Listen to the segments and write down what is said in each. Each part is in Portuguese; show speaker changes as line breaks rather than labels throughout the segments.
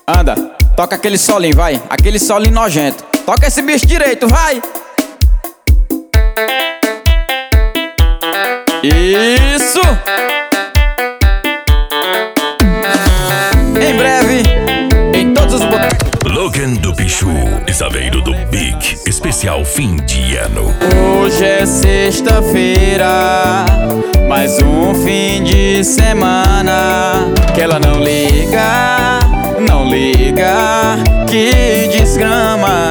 Anda, toca aquele solinho, vai. Aquele solinho nojento. Toca esse bicho direito, vai. Isso! Em breve, em todos os botecos.
Logan do Bicho, Isaveiro do Big, especial fim de ano.
Hoje é sexta-feira, mais um fim de semana. Que ela não liga, não liga, que desgrama.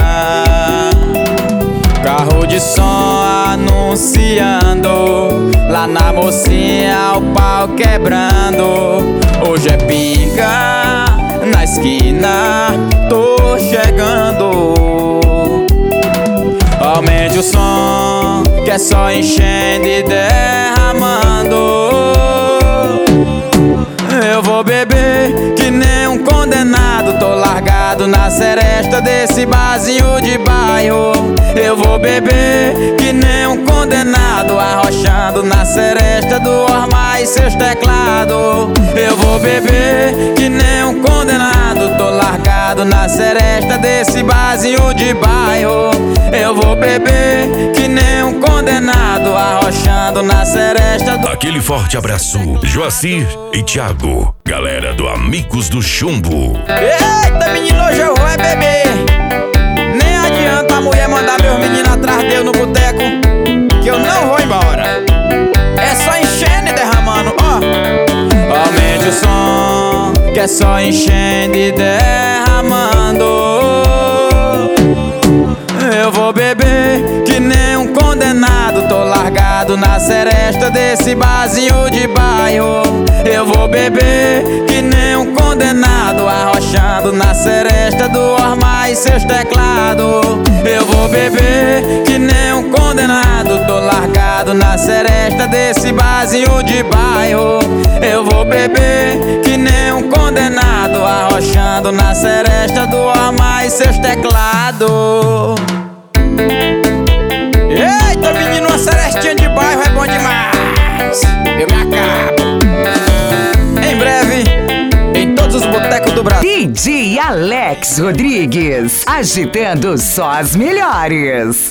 Carro de som anunciando, lá na mocinha o pau quebrando. Hoje é pinga na esquina, tô chegando. Aumente o som, que é só enchendo e derramando. Eu vou beber que nem um condenado, tô largado na seresta desse barzinho de bairro. Eu vou beber que nem um condenado, arrochando na seresta do Ormar e seus teclados. Eu vou beber que nem um condenado, tô largado na seresta desse barzinho de bairro. Eu vou beber que nem um condenado, arrochando na seresta do...
Aquele forte abraço, Joacir e Thiago, galera do Amigos do Chumbo.
Eita, menino, hoje eu vou é beber. Nem adianta a mulher mandar meus meninos atrás de eu no boteco, que eu não vou embora. É só enchendo e derramando, ó. Aumente o som, que é só enchendo e derramando. Eu vou beber que nem um condenado, tô largado na seresta desse barzinho de bairro. Eu vou beber que nem um condenado, arrochando na seresta do Ormar e seus teclados. Eu vou beber que nem um condenado, tô largado na seresta desse barzinho de bairro. Eu vou beber que nem um condenado, arrochando na seresta do Ormar e seus teclados. Eita, menino, uma serestinha de bairro é bom demais. Eu me acabo. Em breve, em todos os botecos do Brasil.
DJ Alex Rodrigues, agitando só as melhores.